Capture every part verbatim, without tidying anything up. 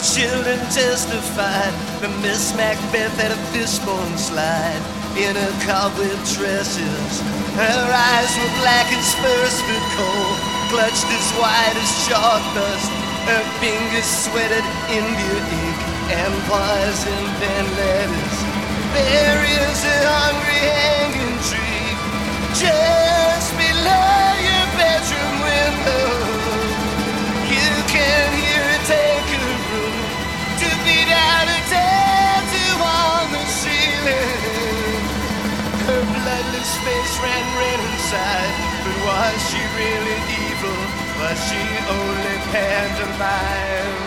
children testified that Miss Macbeth had a fishbone slide in her cobweb tresses. Her eyes were black as Spursford coal, clutched as white as chalk dust. Her fingers sweated India ink and poison pen letters. There is a hungry hanging tree just below your bedroom window. You can hear it take a room to beat out a tattoo on the ceiling. Her bloodless face ran red inside, but was she really evil? Was she only pantomime?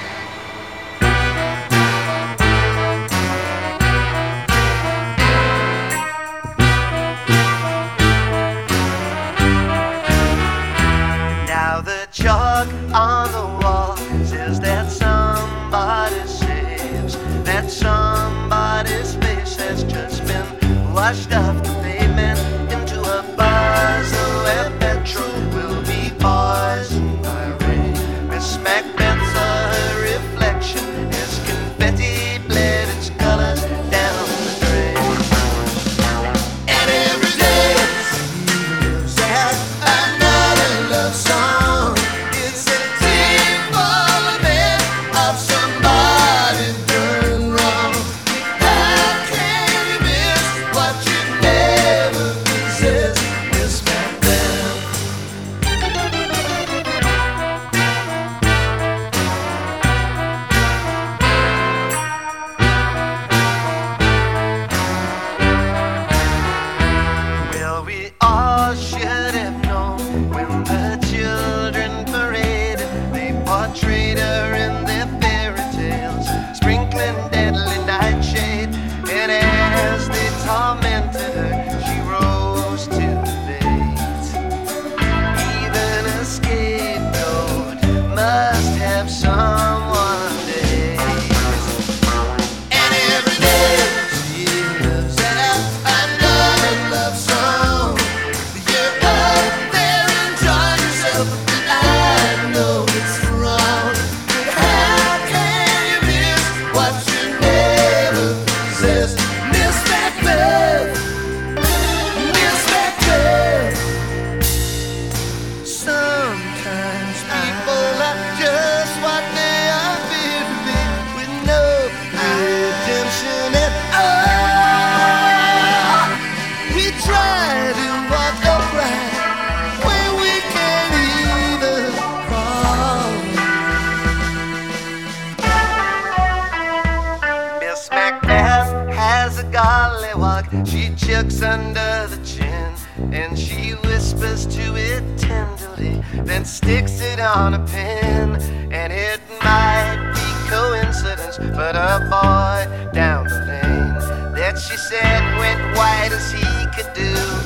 Now the chalk on the wall says that somebody saves, that somebody's face has just been washed off the pavement into a puzzle where petrol will be poisoned by rain. Miss Macbeth's a reflection as confetti bled its colors down the drain. And every day seems as another love song. It's a deep lament of somebody done wrong. How can you miss what you never possessed, Miss Macbeth? Well, we all should have known when the children paraded. They portrayed her in their fairy tales, sprinkling deadly nightshade. And as they tormented her, she rose to the bait. Even a scapegoat must have someone to hate. And every day she lives out another love song. You're up there enjoying yourself, but I know it's wrong. How can you miss what you never possessed, Miss Macbeth? Miss Macbeth. Sometimes people are just what they are feared to be, with no redemption at all. We try to walk upright when we can't even crawl. Miss Macbeth has a gollywog. She chucks under the chin, and she whispers to it tenderly, then sticks it on a pin. And it might be coincidence, but a boy down the lane that she said went white as he could do